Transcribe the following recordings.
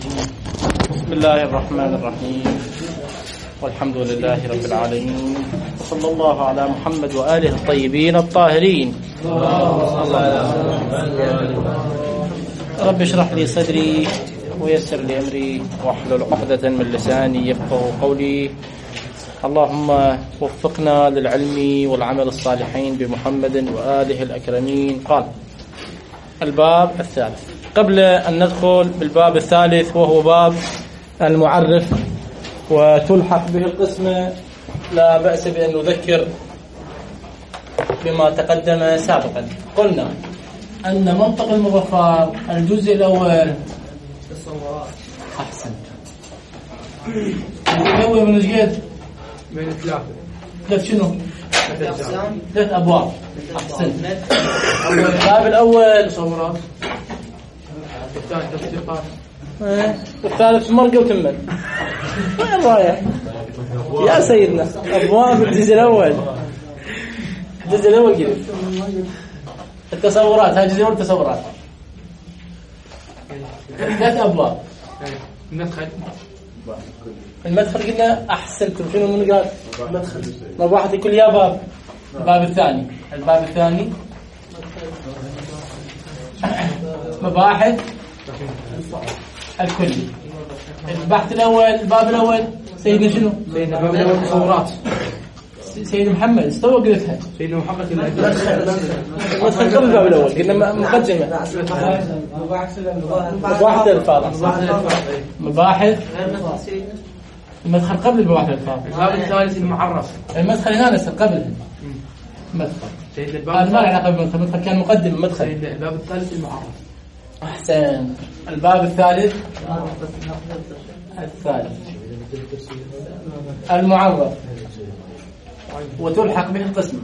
بسم الله الرحمن الرحيم والحمد لله رب العالمين صلى الله على محمد وآله الطيبين الطاهرين. رب اشرح لي صدري ويسر لي أمري واحلل عقدة من لساني يفقهوا قولي. اللهم وفقنا للعلم والعمل الصالحين بمحمد وآله الأكرمين. قال الباب الثالث. قبل أن ندخل بالباب الثالث وهو باب المعرف وتلحق به القسمة، لا بأس بأن نذكر بما تقدم سابقا. قلنا أن منطق المظفر الجزء الأول أحسن الجزء الأول من الجد من ثلاث شنو؟ ثلاث أبواب. أحسن. الباب الأول تصورات، الثاني تصديقات، والثالث مرقة وتمن. وين رايح يا سيدنا؟ أبواب الجزء الأول. الجزء الأول قلت التصورات، هاي الجزء الأول تصورات. ثلاث أبواب. المدخل قلنا أحسنتم. شنو من قال؟ المدخل مباحث كل يا باب. الباب الثاني مباحث الكلي. البحث الأول، الباب الأول سيدنا شنو؟ سيدنا الباب الأول تصورات. سيدنا محمد استوى قلتها. سيدنا محمد المدخل قبل الباب الأول قلنا مقدمة. مباحث الألفاظ. المدخل قبل المباحث الألفاظ. الباب الثالث المعرف. المدخل هنا نسأل قبل المدخل. سيدنا الباب ما له علاقة بالمدخل. المدخل كان مقدم مدخل. سيدنا الباب الثالث المعرف. أحسن. الباب الثالث المعرف وتلحق به القسمة.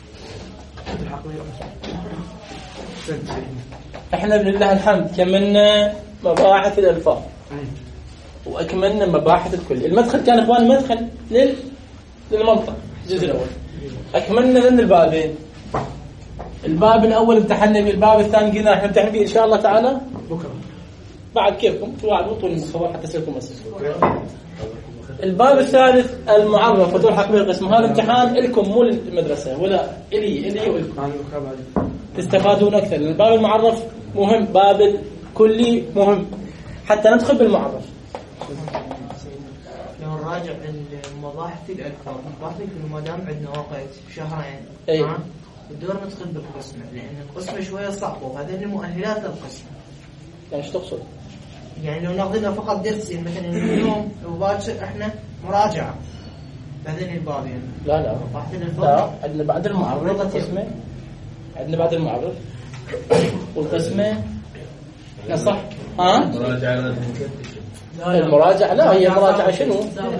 احنا بالله الحمد كملنا مباحث الألفاظ وأكملنا مباحث الكل. المدخل كان إخوان مدخل للمنطق الجزء الأول. أكملنا لنا البابين. الباب الأول امتحنا به، الباب الثاني قلنا احنا امتحنا به إن شاء الله تعالى بكرة بعد كيفكم توعدوا طول المصور حتى يصيركم أسس. الباب الثالث المعرف وتلحق به القسم. هذا امتحان لكم مو للمدرسة ولا إلي ولكم، تستفادون أكثر. الباب المعرف مهم، باب الكلي مهم حتى ندخل بالمعرف. لو نراجع المباحث الألفاظ، مباحث ما دام عندنا وقت شهرين بدور ندخل بالقسمة، لأن القسمة شوية صعبة وهذه مؤهلات القسمة. يعني ايش تقصد؟ يعني لو ناخذنا فقط درسين مثلا اليوم وباكر احنا مراجعة هذين البابين. لا مباحث الألفاظ لا، عندنا بعد المعرف القسمة، عندنا بعد المعرف والقسمة. لا صح؟ المراجعة لا، هي مراجعة شنو؟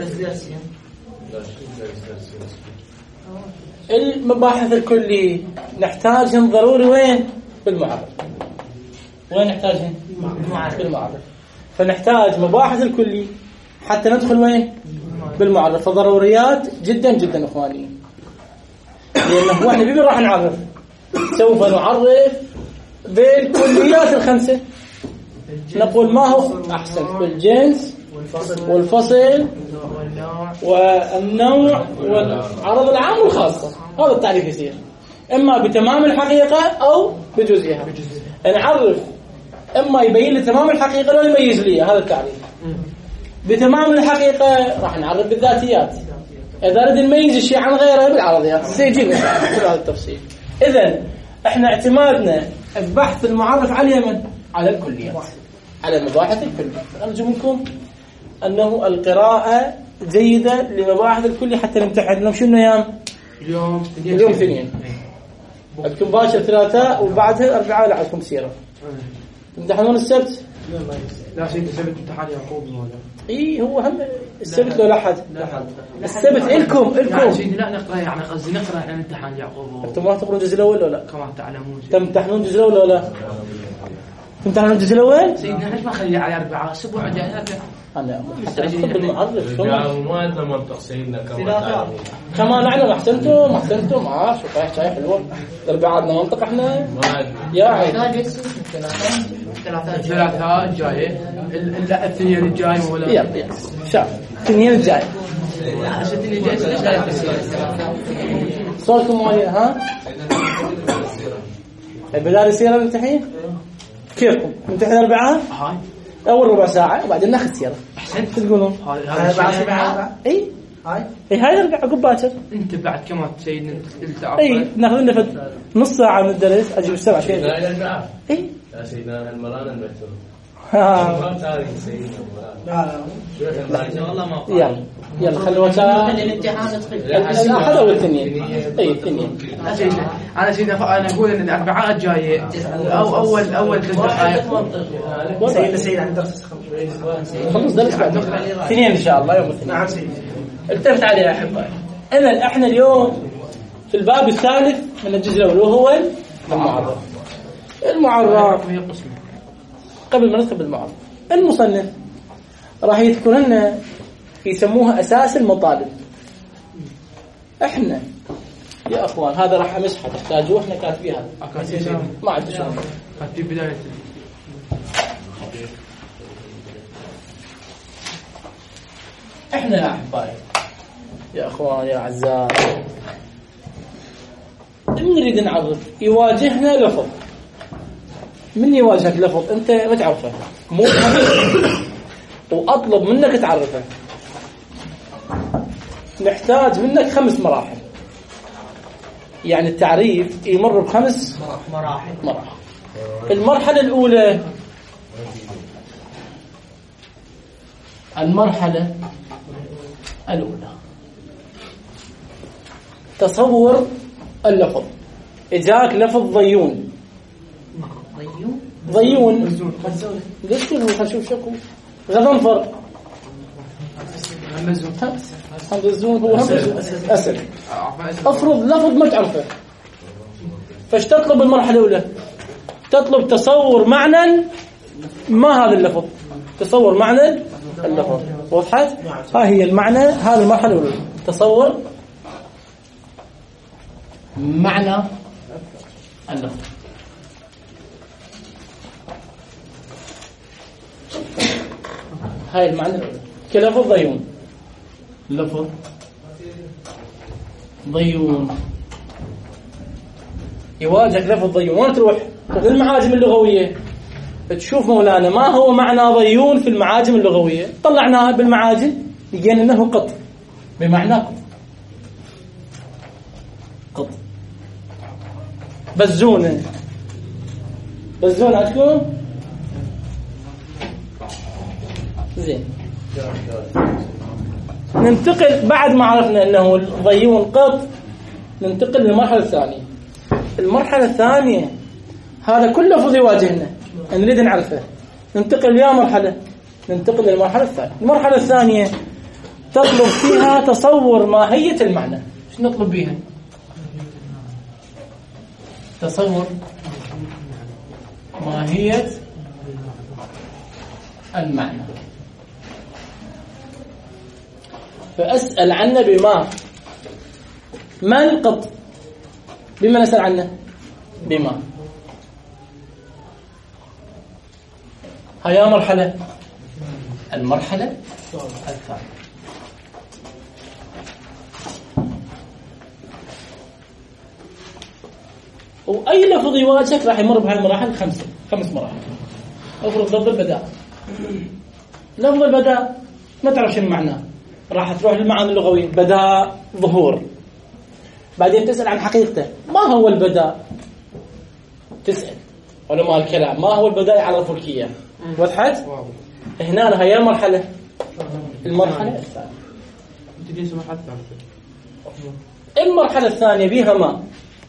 المباحث الكلي نحتاجهم ضروري وين؟ بالمعرف. وين نحتاجهم؟ بالمعرف. فنحتاج مباحث الكلي حتى ندخل وين؟ بالمعرف. فضروريات جدا جدا اخواني، لانه احنا بيبي راح نعرف. سوف نعرف بالكليات الخمسة. نقول ما هو أحسن بالجنس والفصل والنوع والعرض العام والخاصة. هذا التعريف يصير إما بتمام الحقيقة أو بجزئها. نعرف إما يبين لي تمام الحقيقة لو يميز لي. هذا التعريف. بتمام الحقيقة راح نعرف بالذاتيات. إذا أريد نميز الشيء عن غيره بالعرضيات. سيجينا كل هذا التفصيل. إذن إحنا اعتمادنا البحث المعرف على اليمن على الكليات، على مباحث الكلية. أرجو منكم أنه القراءة جيدة لمباحث الكلية حتى نمتحن. لهم شنو أيام؟ اليوم اثنين، عندكم باشر ثلاثاء وبعدها أربعاء عندكم سيرة. تمتحنون السبت؟ لا سيد السبت امتحان يعقوب ولا إيه هو هم السبت ولا أحد؟ السبت إلكم لا نقرأ، يعني قصدي نقرأ عن امتحان يعقوب. أنتم ما تقرون الجزء الأول ولا؟ كما تعلمون تمتحنون الجزء الأول ولا؟ تمتحنون الجزء الأول؟ سيدنا ليش ما خليه على 4 أسبوع جاي؟ أنا مستعجل بالمعرف. ما أنت منطق سيدنا كما نعلم. أحسنتم شاي حلوة. الأربعاء عندنا منطق إحنا يا عيد. الثلاثاء الجاية الاثنين الجاي ولا يلا شاف الاثنين الجاي الاثنين الجاي ليش لا يصير صوتكم ويا ها البدال يصير الامتحان كيفكم امتحان الاربعاء هاي اول ربع ساعه وبعدين ناخذ سيره احسنت تقولون هذا اي هاي ارجع عقب باكر انت بعد كمان سيدنا اي ناخذ لنا نص ساعه من الدرس اجيب السبع شيء اي يا سيدنا المران المكتوب ها هذه سيدنا يلا يلا خلوا الامتحان ادخل الاحد او الاثنين اي الاثنين انا سيدنا انا اقول ان الاربعاء الجايه او اول 3 دقائق سيد عند درس خلص درس بعد اثنين ان شاء الله يوم الاثنين. نعم سيدي. التفت عليه يا احبائي. اذا احنا اليوم في الباب الثالث من الجزء الاول وهو المعرف. المعرف قبل ما ندخل بالمعرف المصنف راح يذكر لنا يسموها اساس المطالب. احنا يا اخوان هذا راح امسحه تحتاجوه احنا كاتبين هذا ما عندي شغل في بدايه احنا يا احبائي يا اخوان يا اعزائي نريد نعرف يواجهنا لفظ. من يواجهك لفظ انت ما تعرفه مو واطلب منك تعرفه نحتاج منك 5 مراحل. يعني التعريف يمر ب5 مراحل. المرحله الاولى تصور اللفظ. اجاك لفظ ضيون ليش نشوف شكو غضنفر همزون هو اسد. افرض لفظ ما تعرفه فايش تطلب المرحله الاولى؟ تطلب تصور معنى ما هذا اللفظ. تصور معنى اللفظ. وضحت؟ ها هي المعنى. هذه المرحله الاولى تصور معنى اللفظ. هاي المعنى الأولى. كلفظ ضيون. لفظ ضيون يواجهك لفظ ضيون. وين تروح للمعاجم اللغوية تشوف مولانا ما هو معنى ضيون في المعاجم اللغوية. طلعناها بالمعاجم لقينا انه قط بمعنى قط. بزونة عندكم زين. ننتقل بعد ما عرفنا انه ضيون قط ننتقل للمرحلة الثانية. المرحلة الثانية هذا كل لفظ يواجهنا نريد نعرفه. ننتقل يا مرحلة ننتقل للمرحلة الثانية. المرحلة الثانية تطلب فيها تصور ماهية المعنى. ايش نطلب بيها؟ تصور ماهية المعنى. فأسأل عنه بما. ما القط بما نسأل عنه بما. هيا مرحلة المرحلة الثانية. وأي لفظ يواجهك راح يمر بهاي المراحل 5 مراحل. أفرض لفظ البداء. لفظ البداء ما تعرف شو معناه راح تروح للمعاني اللغوية. بداء ظهور. بعدين تسأل عن حقيقته. ما هو البداء؟ تسأل علماء الكلام ما هو البداء على الفلكية. وضحت؟ هنا هي مرحلة المرحلة الثانية. المرحلة الثانية بيها ما.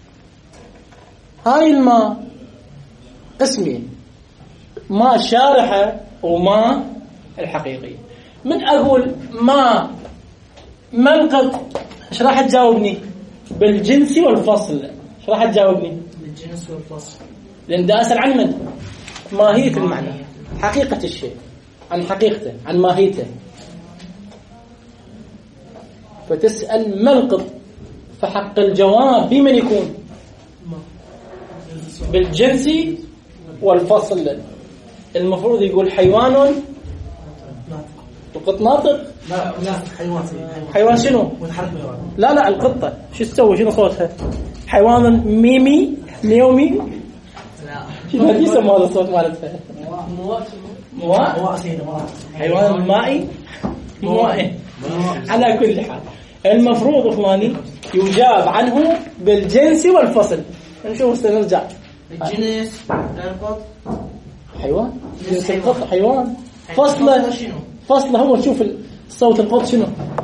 هاي الماء قسمين. ما شارحة وما الحقيقية. من أقول ما القط ايش راح تجاوبني؟ بالجنس والفصل. ايش راح تجاوبني؟ بالجنس والفصل. لأن دا أسأل عن من؟ ماهية المعنى. حقيقة الشيء. عن حقيقته. عن ماهيته. فتسأل ما القط. فحق الجواب بمن يكون؟ بالجنس والفصل. المفروض يقول حيوان القط ناطق. لا حيوان شنو؟ لا القطة شو تسوي؟ شنو صوتها؟ حيوان ميمي ميومي. لا شنو يسمى هذا الصوت مالتها؟ مواء. حيوان مائي موائي. على كل حال المفروض اخواني يجاب عنه بالجنس والفصل. نشوف سنرجع. الجنس القط حيوان جنس القط حيوان. فصله هو شوف الصوت القط شنو؟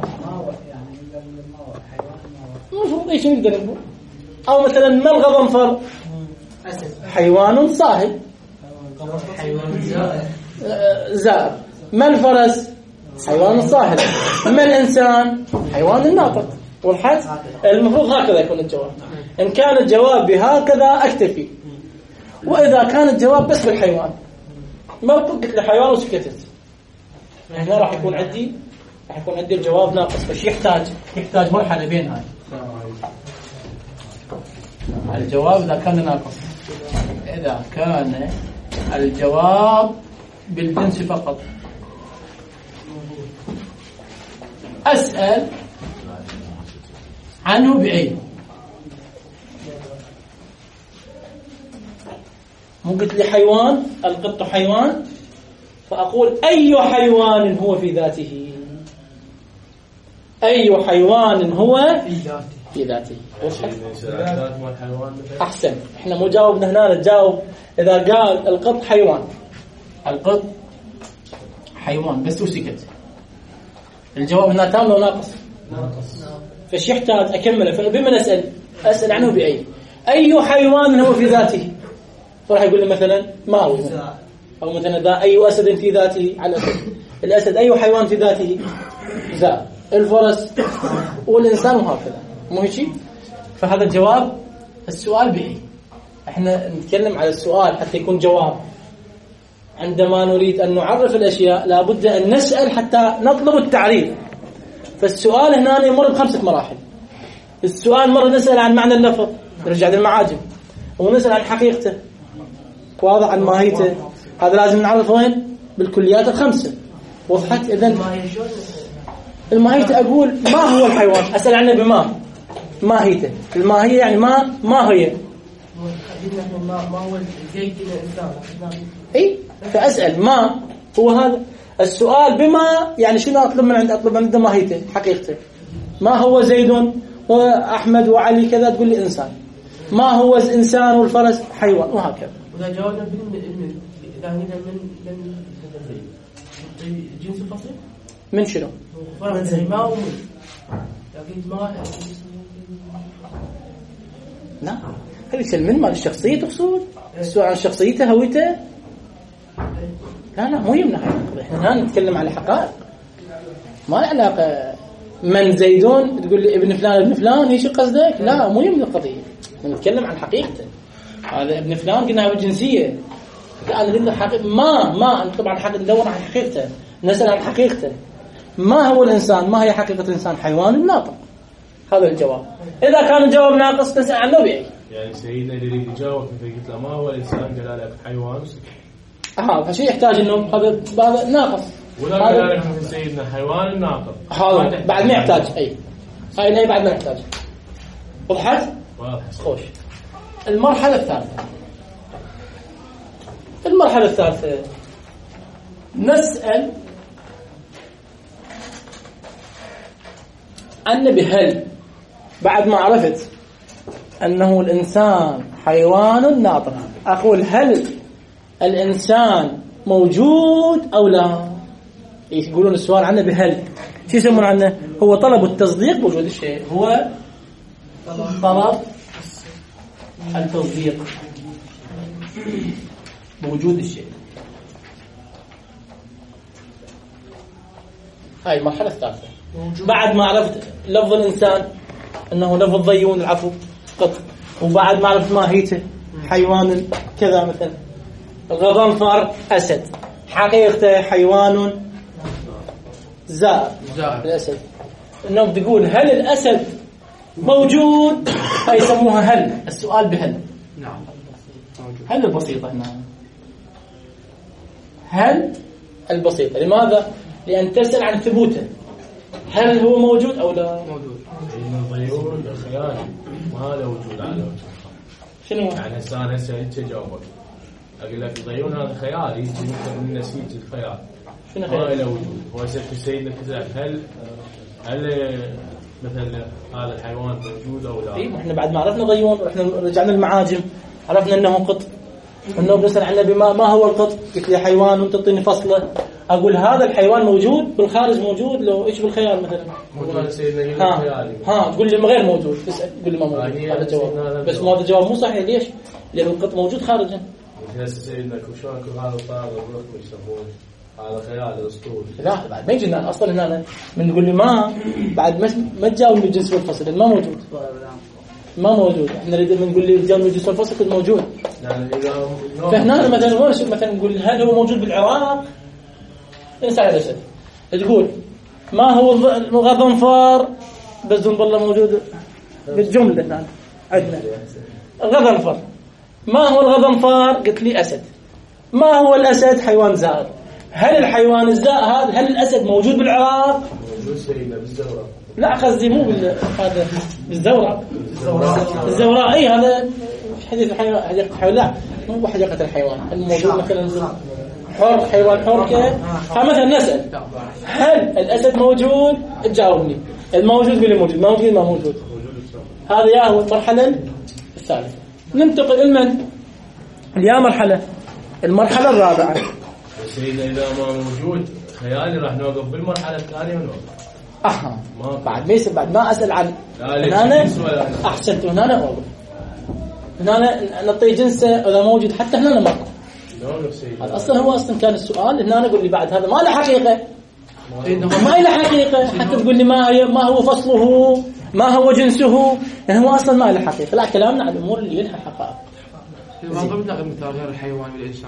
المفروض ايش نقدر نقول؟ او مثلا ما الغضنفر؟ حيوان صاهب. حيوان زائر. ما الفرس؟ حيوان صاهب. ما الإنسان؟ حيوان ناطق. والحد المفروض هكذا يكون الجواب. إن كان الجواب بهكذا أكتفي، وإذا كان الجواب بس بالحيوان ما قلت لي حيوان وسكتت، هنا راح يكون عندي الجواب ناقص. فش يحتاج مرحلة بين هاي الجواب إذا كان ناقص. إذا كان الجواب بالجنس فقط أسأل عنه بأي. مو قلت لي حيوان القط حيوان، فأقول أي حيوان هو في ذاته. أي حيوان هو في ذاته. أحسن. إحنا مو جاوبنا هنا، نجاوب إذا قال القط حيوان. القط حيوان بس وسكت، الجواب هنا تام لو ناقص؟ فش يحتاج أكمله؟ فبما أسأل عنه بأي. أي حيوان هو في ذاته، فراح يقول لي مثلا ما هو، أو مثلا ذا أي أسد في ذاته على الأسد. أي حيوان في ذاته ذا الفرس والإنسان، وهكذا. مو هيك؟ فهذا الجواب. السؤال بأي. احنا نتكلم على السؤال حتى يكون جواب. عندما نريد أن نعرف الأشياء لابد أن نسأل حتى نطلب التعريف. فالسؤال هنا يمر ب5 مراحل. السؤال مرة نسأل عن معنى اللفظ، نرجع للمعاجم، ونسأل عن حقيقته، واضح، عن ماهيته. هذا لازم نعرف وين؟ بالكليات ال5. وضحت؟ إذن الماهيته أقول ما هو الحيوان، أسأل عنه بما ماهيته. الماهية يعني ما هي. ما هو الزيت الإنسان. إيه، فأسأل ما هو هذا السؤال بما، يعني شنو أطلب من عنده ماهيته حقيقته. ما هو زيد وأحمد وعلي كذا، تقول لي إنسان. ما هو الإنسان والفرس حيوان، وهكذا. وإذا جاوبنا من جنس الفصل من شنو؟ ما هو لكن ما لا، هذه من مال الشخصية تقصد؟ السؤال عن شخصيته هويته؟ لا مو يمنع. احنا نتكلم على حقائق، ما له علاقة. من زيدون تقول لي ابن فلان ايش قصدك؟ لا مو يمنع القضية. نتكلم عن حقيقته. هذا ابن فلان قلنا بالجنسية. لا أنا قلنا حقيقة. ما طبعا حق ندور عن حقيقته، نسأل عن حقيقته. ما هو الإنسان؟ ما هي حقيقة الإنسان؟ حيوان ناطق. هذا الجواب. إذا كان الجواب ناقص نسأل عنه بأي. يعني سيدنا اللي يريد يجاوب قلت له ما هو الإنسان، قال لك حيوان. فشيء يحتاج إنه هذا ناقص. ولا قال لك سيدنا حيوان ناطق، هذا بعد ما يحتاج أي. هاي بعد ما يحتاج. وضحت؟ خوش. المرحلة الثالثة نسأل عن بهل. بعد ما عرفت أنه الإنسان حيوان ناطق، أقول هل الإنسان موجود أو لا؟ يقولون السؤال عنه بهل. شو يسمون عنه؟ هو طلب التصديق بوجود الشيء. هو طلب التصديق بوجود الشيء. هاي المرحلة الثالثة. بعد ما عرفت لفظ الإنسان أنه لفظ ضيون العفو قط، وبعد ما عرفت ماهيته حيوان كذا، مثلا الغضنفر أسد، حقيقته حيوان زائر الأسد. إنهم تقول هل الأسد موجود؟ هاي يسموها هل. السؤال بهل. نعم. هل البسيطة هنا. هل البسيطة. لماذا؟ لأن تسأل عن ثبوته، هل هو موجود أو لا موجود. لأن الضيون الخيالي ما له وجود على وجه. شنو يعني أنا هسه جاوبك أقول لك الضيون هذا خيالي يمكن من نسيج الخيال شنو ما له وجود. هو سيدنا كذا هل مثلا هذا الحيوان موجود أو لا؟ إيه، إحنا بعد ما عرفنا ضيون رحنا رجعنا المعاجم عرفنا أنه قط، أنه بنسأل عنه ما هو القط، قلت لي حيوان وأنت تعطيني فصله، أقول هذا الحيوان موجود بالخارج موجود لو إيش بالخيال مثلا تقول لي غير موجود، تسأل تقول لي ما موجود، هذا جواب. بس ما هذا جواب مو صحيح. ليش؟ لأن القط موجود خارجا. سيدنا كوشاكو هذا طائر الركب يسمونه هذا خيال اسطوري. لا بعد ما يجينا اصلا هنا من نقول لي ما بعد ما تجاوب الجنس والفصل ما موجود، ما موجود. احنا نريد من نقول لي تجاوب الجنس والفصل كله موجود. يعني فهنا مثلا نقول هل هو موجود بالعراق؟ انسى هذا الشيء. تقول ما هو الغضنفار؟ بس والله موجود بالجمله هنا عندنا الغضنفار. ما هو الغضنفار؟ قلت لي اسد. ما هو الاسد؟ حيوان زائر. هل الحيوان الزائر هذا هل الاسد موجود بالعراق؟ موجود سيدنا بالزوراء. لا قصدي مو هذا بالزوراء. الزوراء اي هذا حديث حديقه الحيوان. لا مو حديقه الحيوان الموجود مثلا حر حيوان حر كذا. فمثلا نسال هل الاسد موجود؟ تجاوبني الموجود باللي موجود، ما موجود ما موجود. هذا يا هو المرحله الثالثه. ننتقل لمن؟ يا مرحله المرحله الرابعه. سيدنا إذا ما موجود خيالي راح نوقف بالمرحلة الثانية ونوقف. بعد ما أسأل عن هنا أحسنت هنا أوقف. هنا نعطي جنسه إذا موجود حتى هنا ماكو. هذا أصلا هو أصلا كان السؤال هنا نقول لي بعد هذا ما له حقيقة. ما له حقيقة حتى تقول لي ما هو فصله ما هو جنسه، يعني هو أصلا ما له حقيقة. لا كلامنا عن الأمور اللي لها حقائق. ما ضربنا غير مثال غير الحيوان والإنسان.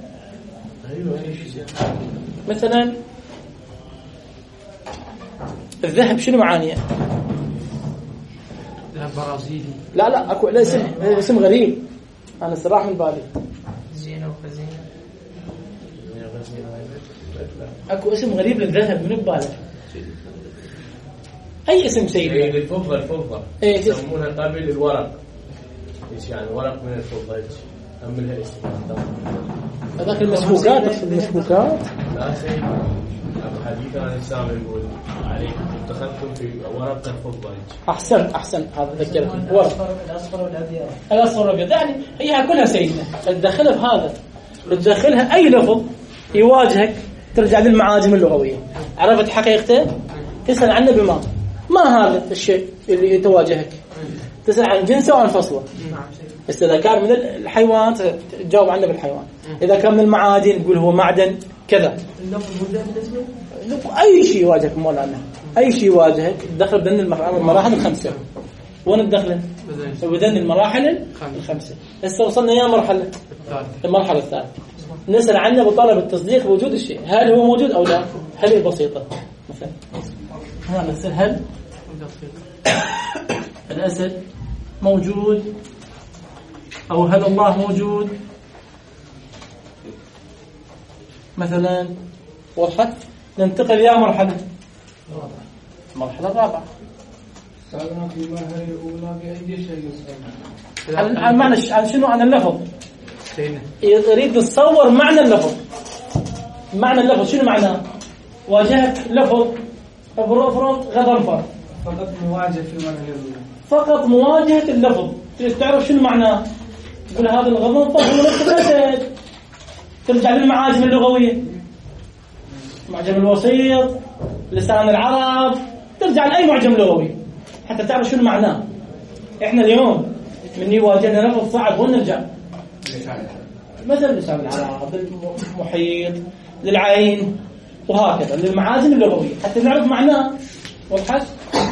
مثلا الذهب شنو معانيه؟ ذهب برازيلي. لا اكو اسم غريب انا صراحه من بالي. زينه وخزينه. اكو اسم غريب للذهب من ببالك؟ اي اسم سيدي؟ الفضه يسمونها قبل الورق. ايش يعني ورق من الفضه؟ هم لها اسم. هذاك المسبوكات المسبوكات. لا سيدي حديث عن الإسلام يقول عليكم اتخذتم في ورقة الفضة. أحسن هذا ذكرت ورق الأصفر والأبيض. يعني هي كلها سيدنا تدخلها بهذا تدخلها أي لفظ يواجهك ترجع للمعاجم اللغوية. عرفت حقيقته تسأل عنه ما هذا الشيء اللي يتواجهك، تسأل عن جنسه وعن فصله. بس إذا كان من الحيوان تجاوب عنه بالحيوان، إذا كان من المعادن تقول هو معدن كذا. أي شيء يواجهك مولانا أي شيء يواجهك تدخل بدن المراحل الخمسة. وين تدخل؟ بدن المراحل الخمسة. هسه وصلنا يا المرحلة الثالثة نسأل عنه بطلب التصديق بوجود الشيء، هل هو موجود أو لا؟ هل بسيطة مثلا هنا نسأل هل الأسد موجود أو هل الله موجود مثلا. وضحت؟ ننتقل يا مرحلة الرابعة. سألنا في المرحلة الأولى بأي شيء عن معنى عن شنو؟ عن اللفظ. يريد يتصور معنى اللفظ. معنى اللفظ شنو معناه؟ واجهت لفظ افرض غضنفر فقط مواجهة في المرحلة الأولى. فقط مواجهة اللفظ. تعرف شنو معناه؟ تقول هذا الغضنفر هو نفس الأسد. ترجع للمعاجم اللغوية، معجم الوسيط، لسان العرب، ترجع لأي معجم لغوي حتى تعرف شنو معناه. احنا اليوم من يواجهنا لفظ صعب ونرجع مثلا لسان العرب، للمحيط، للعين وهكذا للمعاجم اللغوية حتى نعرف معناه. وضحت؟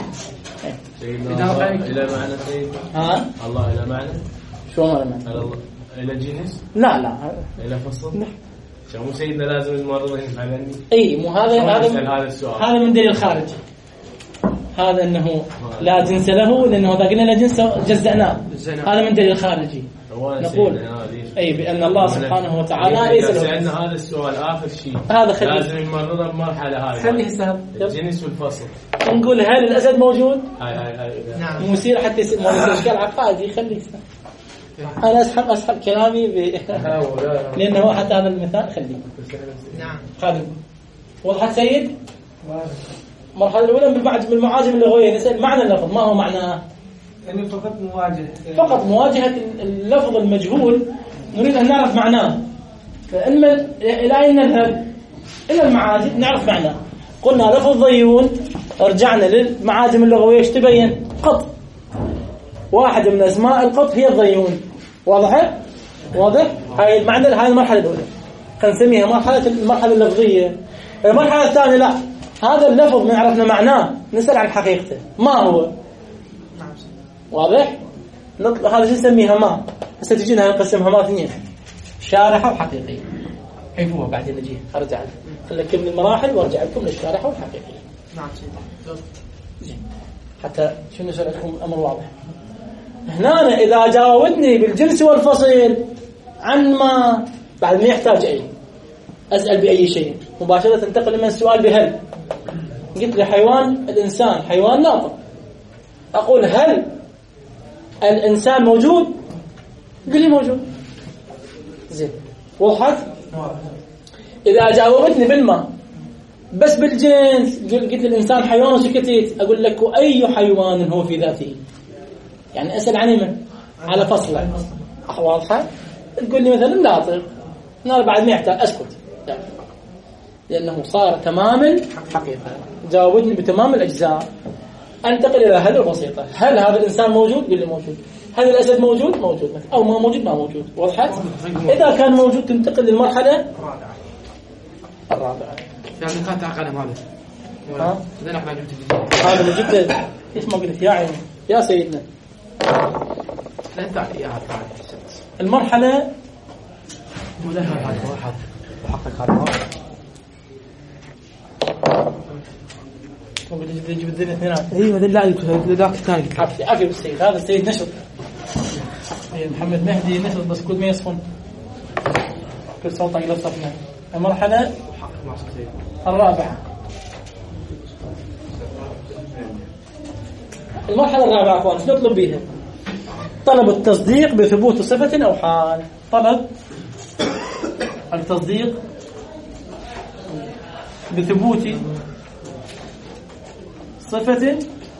سيدنا إلى معنى سيدنا الله إلى معنى شو معنى؟ إلى جنس؟ لا إلى فصل؟ مو سيدنا لازم المرض يفعلني؟ اي مو هذا من دليل خارجي. هذا انه لا جنس له لانه اذا قلنا لا جنس جزأناه. هذا من دليل خارجي. نقول أي بأن الله سبحانه وتعالى ليس له. لأن هذا السؤال آخر شيء هذا لازم يمرنا بمرحلة هذه خليه سهل الجنس والفصل. نقول هل الأسد موجود؟ هاي نعم. مثير حتى يصير إشكال عقائدي. خليه سهل. أنا أسحب كلامي لأنه حتى هذا المثال خليه. نعم. خالد وضحت سيد؟ المرحلة الأولى بالمعاجم اللغوية نسأل معنى اللفظ ما هو معناه؟ يعني فقط مواجهة. فقط مواجهة اللفظ المجهول نريد أن نعرف معناه. فإما إلى أين نذهب؟ إلى المعاجم نعرف معناه. قلنا لفظ ضيون رجعنا للمعاجم اللغوية ايش تبين؟ قط. واحد من أسماء القط هي الضيون. واضح؟ هاي المعنى هاي المرحلة الأولى نسميها المرحلة اللفظية. المرحلة الثانية لا هذا اللفظ ما عرفنا معناه نسأل عن حقيقته ما هو. واضح؟ هذا شو نسميها ما هسه تجينا نقسمها ما اثنين شارحة وحقيقية. عيبوها بعدين نجيها ارجع خليكم من المراحل وارجع لكم للشارحة والحقيقية. نعم زين حتى شنو نسألكم أمر واضح. هنا إذا جاوبتني بالجنس والفصل عن ما بعد ما يحتاج أي أسأل بأي شيء مباشرة تنتقل من السؤال بهل. قلت لي حيوان الإنسان حيوان ناطق أقول هل الإنسان موجود؟ قل لي موجود. زين وضحت؟ إذا جاوبتني بالما بس بالجنس قلت الإنسان حيوان وسكتيت أقول لك أي حيوان هو في ذاته يعني أسأل عني من على فصله. واضحة؟ تقول لي مثلا ناطق أنا بعد ما يحتاج أسكت لأنه صار تمام الحقيقة. جاوبتني بتمام الأجزاء. أنتقل إلى هل البسيطة. هل هذا الإنسان موجود؟ قل لي موجود. هل الأسد موجود؟ موجود. أو ما موجود؟ ما موجود. وضحت؟ إذا كان موجود تنتقل للمرحلة الرابعة. يعني كانت عقلهم هذا. إذا نحن جبت هذا اللي جبته إيش ما قلت يا عيني يا سيدنا. لا تعال يا هذا. المرحلة ولا هذا واحد وحقق هذا واحد. يجيب الدنيا اثنين. ايوه ذاك الثاني عافية بالسيد. هذا السيد نشط محمد مهدي نشط بس كل ما يصفن كل صوته يلصقنا. المرحلة الرابعة. المرحلة الرابعة أخوان شو نطلب بيها؟ طلب التصديق بثبوت صفة أو حال. طلب التصديق بثبوت صفة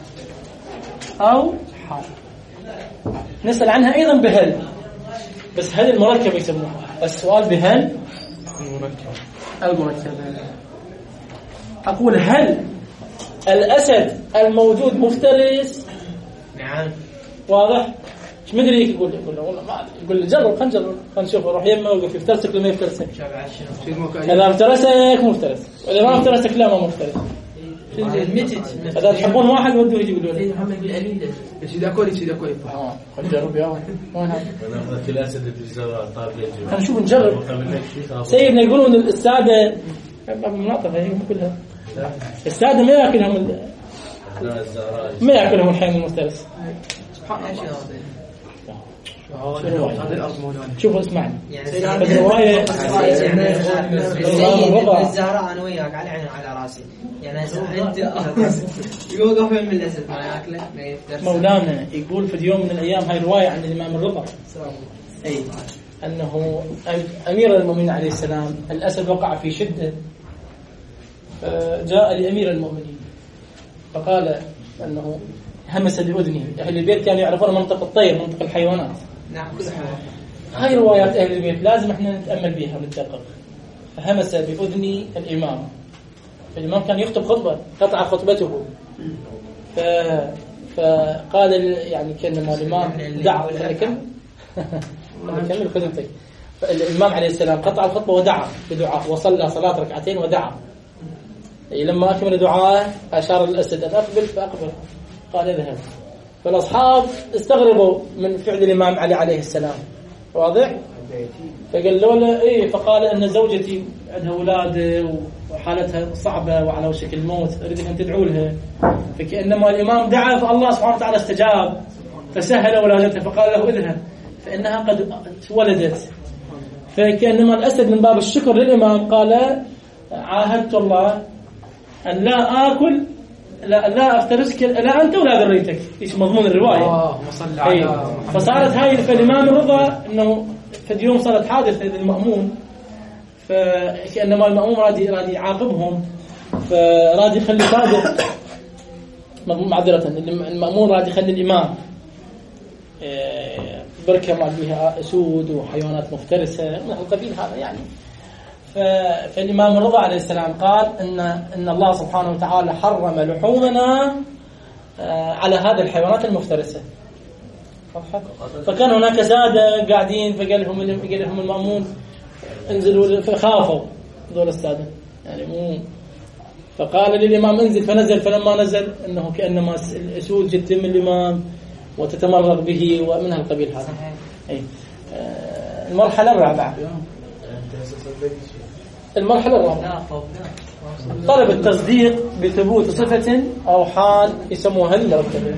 أو حال. نسأل عنها أيضا بهل بس هل المركب يسموها. السؤال بهل المركب. أقول هل الأسد الموجود مفترس؟ نعم. واضح؟ ايش مدري يقول له والله ما ادري. يقول له جرب خلينا نجرب خلينا نشوف روح يمه وقف يفترسك ولا ما يفترسك. اذا افترسك مفترس واذا ما افترسك لا ما مفترس. اذا تحبون واحد ودوه يجي يقولوا لي محمد بالامين ايش ذا كويس خلينا نجرب يا ولد. وين هذا؟ انا اخذ كل اسد بالزرع طاب يجي خلينا نشوف نجرب. سيدنا يقولون الساده مناطق هي كلها الساده ما ياكلهم ما ياكلهم الحين المفترس. هذا الأرض مولانا. شوفوا اسمعني يعني الرواية الزهراء أنا وياك على عيني على راسي يعني أنت يوقف من الأسد ما يأكله ما يفترس. مولانا يقول في يوم من الأيام هاي رواية عن الإمام الرضا أي أنه أمير المؤمنين عليه السلام الأسد وقع في شدة جاء لأمير المؤمنين فقال أنه همس بأذنه. أهل البيت كانوا يعرفون منطق الطير منطق الحيوانات. نعم. هاي روايات أهل البيت لازم احنا نتأمل بها ونتدقق. فهمس بأذن الإمام. الإمام كان يخطب خطبة قطع خطبته فقال يعني كأنما الإمام دعا نكمل خدمتك. فالإمام عليه السلام قطع الخطبة ودعا بدعاء وصلى صلاة ركعتين ودعا. لما أكمل دعاءه أشار الأسد أن أقبل فأقبل قال اذهب. فالأصحاب استغربوا من فعل الإمام عليه السلام. واضح؟ فقال له إيه فقال أن زوجتي عندها أولاد وحالتها صعبة وعلى وشك الموت أريد أن تدعوا لها. فكأنما الإمام دعا فالله سبحانه وتعالى استجاب فسهل ولادته فقال له اذهب فإنها قد ولدت. فكأنما الأسد من باب الشكر للإمام قال عاهدت الله أن لا آكل لا أفترسك لا أنت ولا ذريتك. إيش مضمون الرواية؟ فصارت هاي فالإمام رضى إنه في اليوم صارت حادثة للمأمون، فكأنما المأمون رادي يعاقبهم، فرادي يخلي صادق معذرة المأمون رادي يخلي الإمام بركة ما فيها أسود وحيوانات مفترسة من القبيل هذا يعني. فالإمام الرضا عليه السلام قال إن الله سبحانه وتعالى حرم لحومنا على هذه الحيوانات المفترسة. فكان هناك سادة قاعدين فقال لهم المأمون انزلوا، فخافوا ذول السادة يعني مو، فقال للإمام انزل، فنزل. فلما نزل إنه كأنما الأسود جت من الإمام وتتمرغ به ومن هالقبيل هذا. المرحلة الرابعة طلب التصديق بثبوت صفة أو حال يسموها المركبة.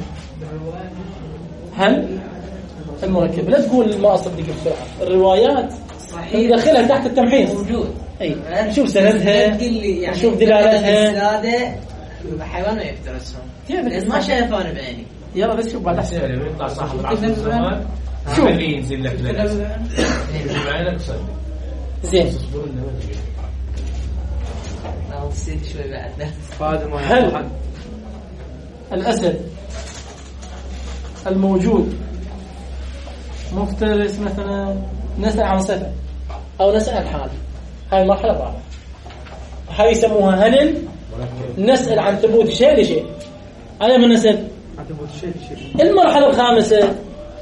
هل المركبة لا تقول ما أصدق بسرعة، الروايات ندخلها تحت التمحيص موجود. شوف سندها، شوف دلالتها. هذا حيوان ما يفترسهم ما شايفه أنا بعيني. يلا بس شوف بعد أحسن يطلع صاحب العصر شو اللي ينزل لك بعينك صدق زين. شوي بعد. هل الأسد الموجود مفترس مثلا؟ نسأل عن صفة أو نسأل عن حال. هاي المرحلة الرابعة، هاي يسموها هل نسأل عن ثبوت شيء لشيء. أنا من نسأل عن ثبوت شيء لشيء. المرحلة الخامسة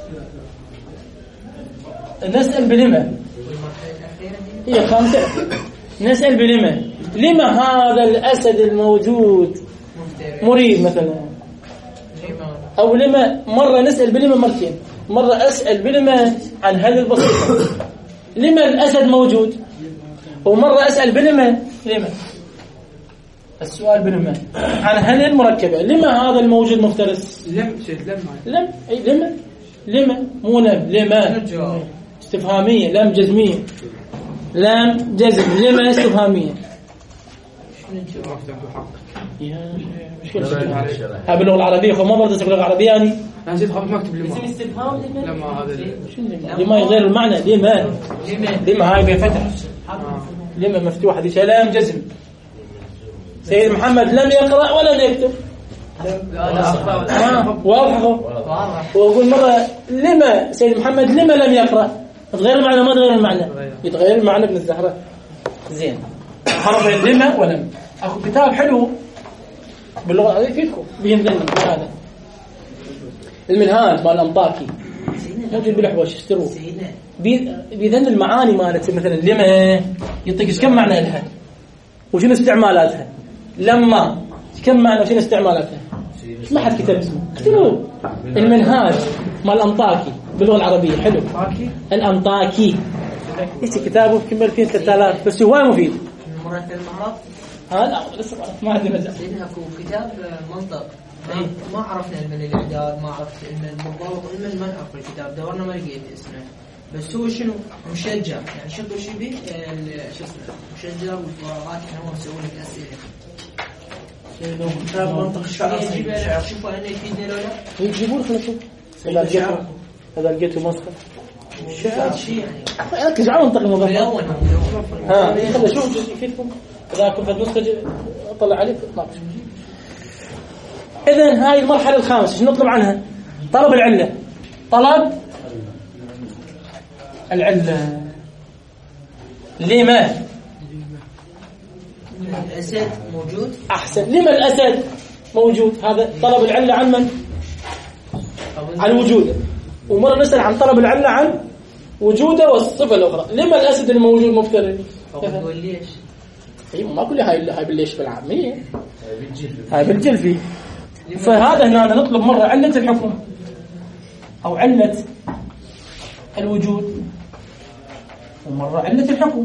نسأل بلما. هي خامسة نسأل بلما. لما هذا الأسد الموجود مريض مثلا، أو لما مرة نسأل بلما مرتين، مرة أسأل بلما عن هل البسيطة لما الأسد موجود، ومرة أسأل بلما لما السؤال بلما عن هل المركبة لما هذا الموجود مفترس. لما مو لما استفهامية، لام جزمية، لام جزم، لما استفهامية. هاي باللغة العربية خو ما بدرس باللغة العربية يعني نسيت خبط مكتب لما استفهام لما هذا لما يغير المعنى. لما هاي بفتح، لما مفتوحة دي لام جزم. سيد محمد لم يقرأ ولم يكتب. واضح. وأقول مرة لما سيد محمد لما لم يقرأ، تغير المعنى ما تغير المعنى، يتغير المعنى ابن الزهرة. زين حرف لما ولم. أخو كتاب حلو باللغة العربية فيكم بينذن هذا المنهاج مال الأنطاكي موجود بالحوش اشتروه. بيذن المعاني مالت مثلا لما يعطيك كم معنى لها وشنو استعمالاتها. لما كم معنى وشنو استعمالاتها. ما حد كتب اسمه، اكتبوه. المنهاج مال الأنطاكي باللغة العربية حلو. الأنطاكي ايش كتابه كمل فيه 3000 بس هو مفيد. مرات المعرض لا لسه ما عندي مجال. اكو كتاب منطق ما عرفنا علم الاعداد، ما عرفت علم المضارب، علم المنطق في الكتاب دورنا ما لقيت اسمه. بس هو شنو مشجع يعني شكله شو بيه شو اسمه مشجع والفراغات هو مسوي لك اسئله. كتاب منطق الشعر شوفوا انه يفيدنا ولا لا يجيبون خلينا نشوف هذا لقيته مسخ الشعر شيء يعني ركز على منطق الموضوع. خلينا نشوف يفيدكم إذا كنت نسخة أطلع عليك ناقش. إذن هاي المرحلة الخامسة شو نطلب عنها؟ طلب العلة. طلب العلة. لما الأسد موجود؟ أحسن. لما الأسد موجود؟ هذا طلب العلة عن من؟ عن وجوده. ومرة نسأل عن طلب العلة عن وجوده والصفة الأخرى. لما الأسد الموجود مفترض؟ تقول ليش؟ ما كل هاي بالليش بالعامية، هاي بالجلفي. فهذا هنا نطلب مرة علة الحكم أو علة الوجود، ومرة علة الحكم.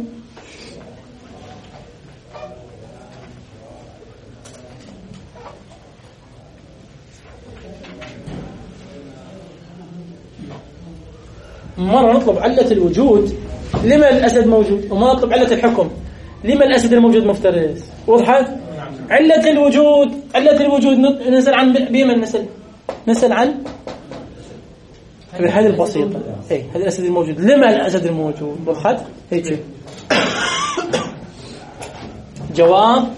مرة نطلب علة الوجود لما الأسد موجود، وما نطلب علة الحكم لما الأسد الموجود مفترس. وضحت؟ علة الوجود نسأل عن بمن نسأل عن هذه البسيطة. هذا الأسد الموجود لما الأسد الموجود. وضحت؟ هيك جواب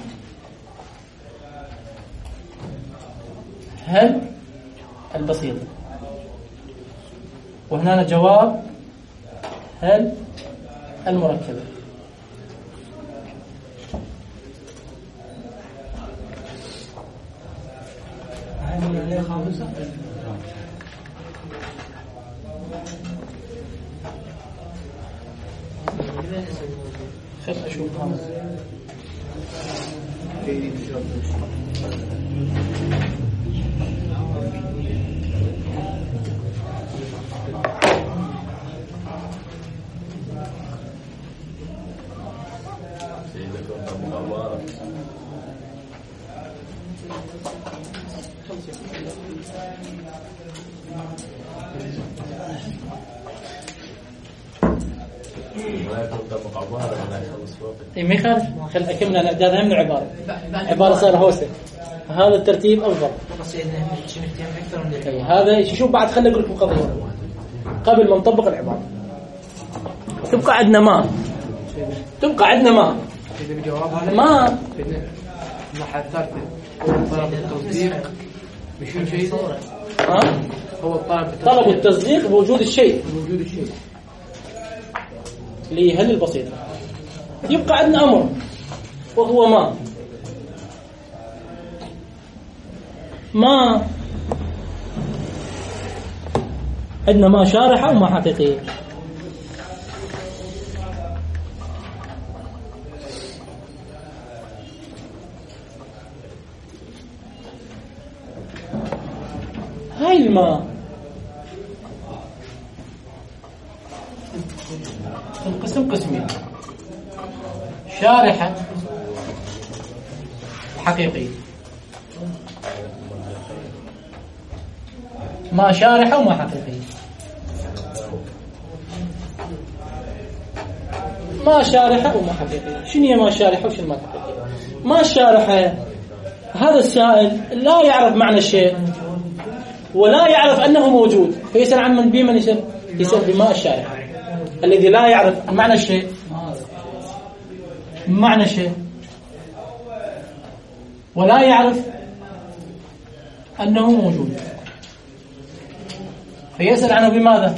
هل البسيطة، وهنا جواب هل المركبة. خل أشوف هذا. ما يخالف، خل أكمل الأعداد هم عبارة صار هوسة. هذا الترتيب أفضل. هذا شوف بعد خلي أقول لكم قضية قبل ما نطبق العبارة. تبقى عندنا ما الناحية الثالثة طلب التصديق بشو شيء هو طلب التصديق بوجود الشيء اللي هل البسيطة. يبقى عندنا أمر وهو ما عندنا ما شارحة وما حقيقية. هاي الماء القسم قسمين، شارحة حقيقية. ما شارحة وما حقيقية. ما شارحة وما حقيقية. شنو هي ما شارحة وشنو ما حقيقية؟ ما شارحة هذا السائل لا يعرف معنى الشيء ولا يعرف أنه موجود، فيسأل عن من بمن يسأل بما الشارحة الذي لا يعرف معنى الشيء ولا يعرف أنه موجود، فيسأل عنه بماذا؟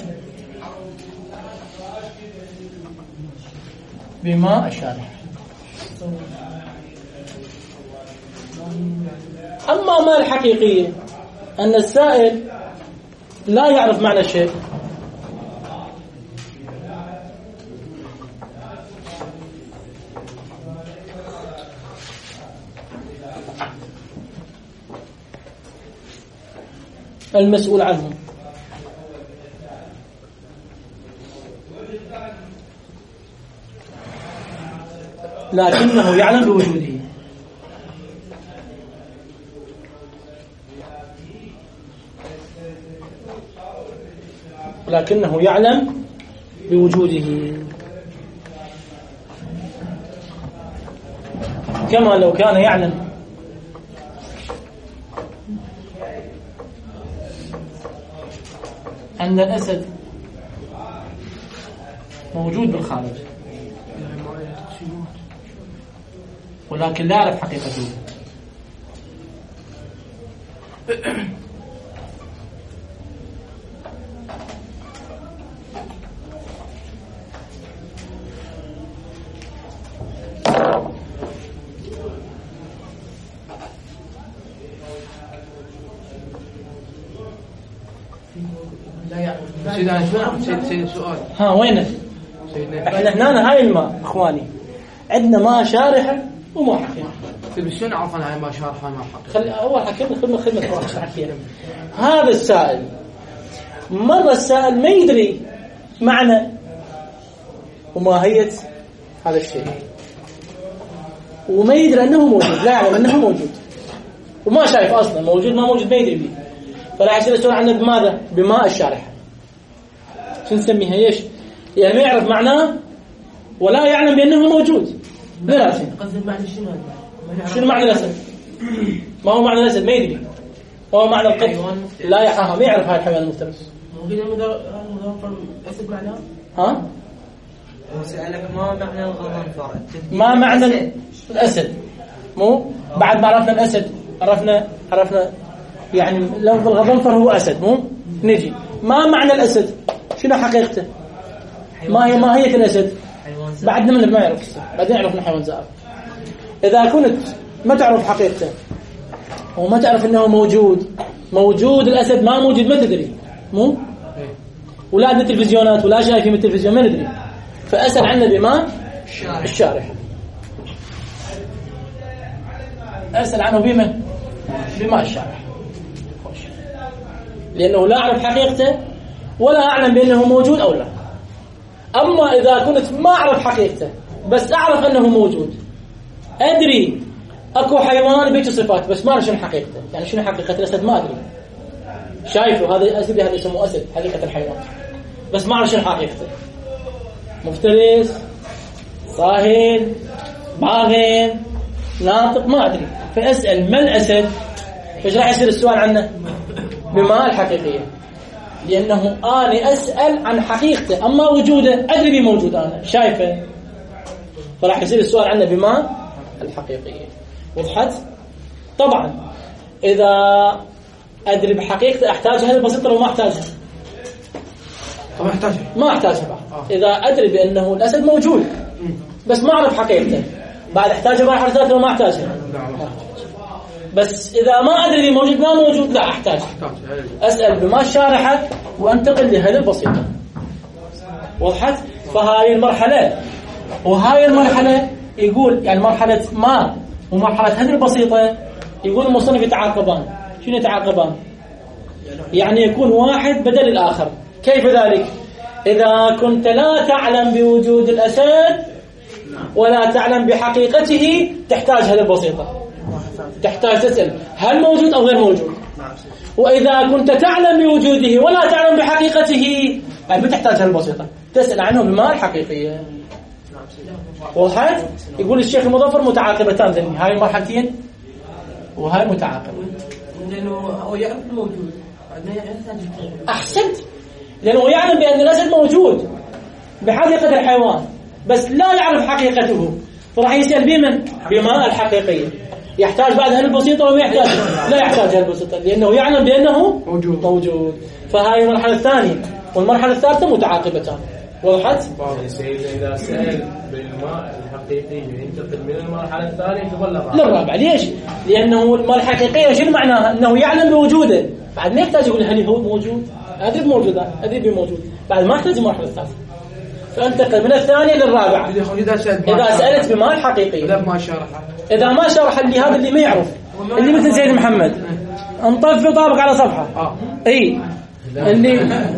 بما الشارحة. أما ما الحقيقية أن السائل لا يعرف معنى الشيء المسؤول عنه لكنه يعلم بوجوده. كما لو كان يعلم أن الأسد موجود بالخارج ولكن لا يعرف حقيقته. سيد سؤال. وينك؟ احنا هنا هاي الماء اخواني عندنا ما شارحة وما حقيقة. طيب شلون عرفنا هاي ما شارحة وما حقيقة؟ خلي اول خدمة اشرح فيها. هذا السائل مرة السائل ما يدري معنى وماهية هذا الشيء وما يدري انه موجود، لا يعلم انه موجود وما شايف اصلا موجود ما موجود ما يدري به، فلا يصير يسأل عنه بماذا؟ بماء الشارحة. شو نسميها ليش؟ يعني ما يعرف معناه ولا يعلم بأنه موجود. ثلاثة. شنو معنى الأسد؟ ما هو معنى الأسد؟ ما يدري. ما هو معنى القط؟ لا يعرف. ما يعرف هاي الحيوان المفترس. أسد معناه؟ ها؟ وسألك ما معنى الغضنفر؟ ما معنى الأسد؟ مو بعد ما عرفنا الأسد عرفنا يعني لفظ الغضنفر هو أسد. مو نجي ما معنى الأسد؟ شنو حقيقته؟ ما هي ماهية الأسد؟ بعدنا من ما يعرف. بعدين عرفنا حيوان زائر. إذا كنت ما تعرف حقيقته وما تعرف أنه موجود الأسد ما موجود ما تدري. مو ولا عندنا تلفزيونات ولا شايفين التلفزيون ما ندري. فأسأل عنه بما الشارح. أسأل عنه بما الشارح، لأنه لا أعرف حقيقته ولا أعلم بأنه موجود أو لا. أما إذا كنت ما أعرف حقيقته بس أعرف أنه موجود، أدري أكو حيوان بيت صفات بس ما أعرف شنو حقيقته. يعني شنو حقيقة الأسد ما أدري. شايفه هذا أسد، هذا يسموه أسد حقيقة الحيوان بس ما أعرف شنو حقيقته. مفترس، صاهل، باغن، ناطق، ما أدري. فأسأل ما الأسد؟ إيش راح يصير السؤال عنه؟ بما الحقيقية، لأنه أنا أسأل عن حقيقته. أما وجوده أدري بموجود أنا شايفه، فراح يصير السؤال عنه بما الحقيقية. وضحت؟ طبعا إذا أدري بحقيقته أحتاجها البسيطة لو ما أحتاجها. ما أحتاجها بعد. إذا أدري بأنه الأسد موجود بس ما أعرف حقيقته بعد أحتاجها بعد حركات لو ما أحتاجها. بس إذا ما أدري موجود ما موجود لا أحتاج. أسأل بما الشارحة وأنتقل لهذه البسيطة. وضحت؟ فهاي المرحلة وهاي المرحلة يقول يعني مرحلة ما ومرحلة هذه البسيطة يقول المصنف يتعاقبان. شنو يتعاقبان؟ يعني يكون واحد بدل الآخر. كيف ذلك؟ إذا كنت لا تعلم بوجود الأسد ولا تعلم بحقيقته تحتاج هذه البسيطة. تحتاج تسأل هل موجود أو غير موجود. وإذا كنت تعلم بوجوده ولا تعلم بحقيقته يعني بتحتاج هذه البسيطة تسأل عنه بما الحقيقية. وضحت؟ يقول الشيخ المظفر متعاقبتان ذني. هاي المرحلتين وهاي متعاقبة. لأنه هو يعرف موجود. أحسنت. لأنه يعلم بأن الأسد موجود بحقيقة الحيوان بس لا يعرف حقيقته، فراح يسأل بما الحقيقية. يحتاج بعد هذه البسيطة وما يحتاج؟ لا يحتاج هذه البسيطة لأنه يعلم بأنه موجود. فهاي المرحلة الثانية. والمرحلة الثالثة متعاقبتان. وضحت؟ إذا سأل بالماء الحقيقي ينتقل من المرحلة الثانية للرابعة. ليش؟ لأنه الماء الحقيقية شنو معناها؟ أنه يعلم بوجوده بعد ما يحتاج يقول هل هو موجود؟ أدري موجود أدري بموجود بعد ما يحتاج المرحلة الثالثة. فانتقل من الثانية للرابعة. إذا سألت بما الحقيقي إذا ما شرح اللي هذا اللي ما يعرف اللي مثل سيد محمد انطفي طابق على صفحة اي اللي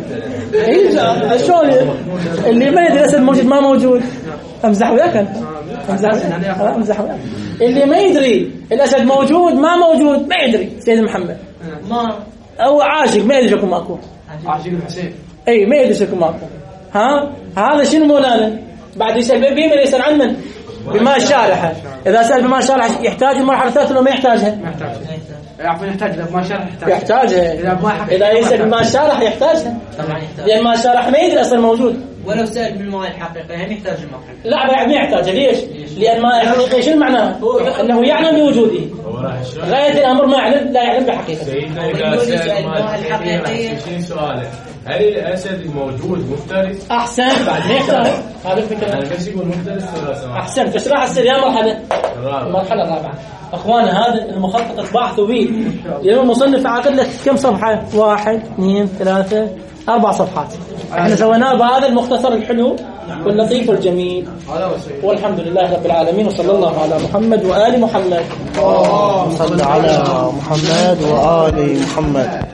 شلون اللي ما يدري الأسد موجود ما موجود امزح وياك امزح وياك. اللي ما يدري الأسد موجود ما موجود ما يدري سيد محمد ما أو عاشق ما يدري شكو ماكو عاشق الحسين اي ما يدري شكو ماكو. هذا شنو مولانا بعد يسأل بما يسأل عن من؟ بما الشارحة. إذا سأل بما الشارحة يحتاج المرحلة الثالثة ولا ما يحتاجها؟ ما يحتاج. يحتاج إذا بما الشارحة يحتاجها. إذا يسأل بما الشارحة يحتاجها. لأن ما الشارحة ما يدري أصلا موجود. ولو سأل بالماء الحقيقي هم يحتاج المرحلة. لا بعد ما يحتاجها. ليش؟ لأن ما الحقيقي شنو معناه؟ أنه يعلم بوجوده. غاية الأمر ما يعلم لا يعلم بحقيقته. سيدنا إذا سأل الماء الحقيقي سؤاله هل الأسد موجود مفترس؟ أحسن بعد ما يحتاج. هذا الفكرة. أنا بس يقول مفترس ولا أحسن. فش راح تصير يا مرحلة؟ المرحلة الرابعة. أخوانا هذا المخطط بحثوا به. اليوم المصنف عاقد لك كم صفحة؟ 1 2 3 4 صفحات. احنا سويناه بهذا المختصر الحلو واللطيف والجميل. والحمد لله رب العالمين وصلى الله على محمد وآل محمد. صلى على محمد وآل محمد.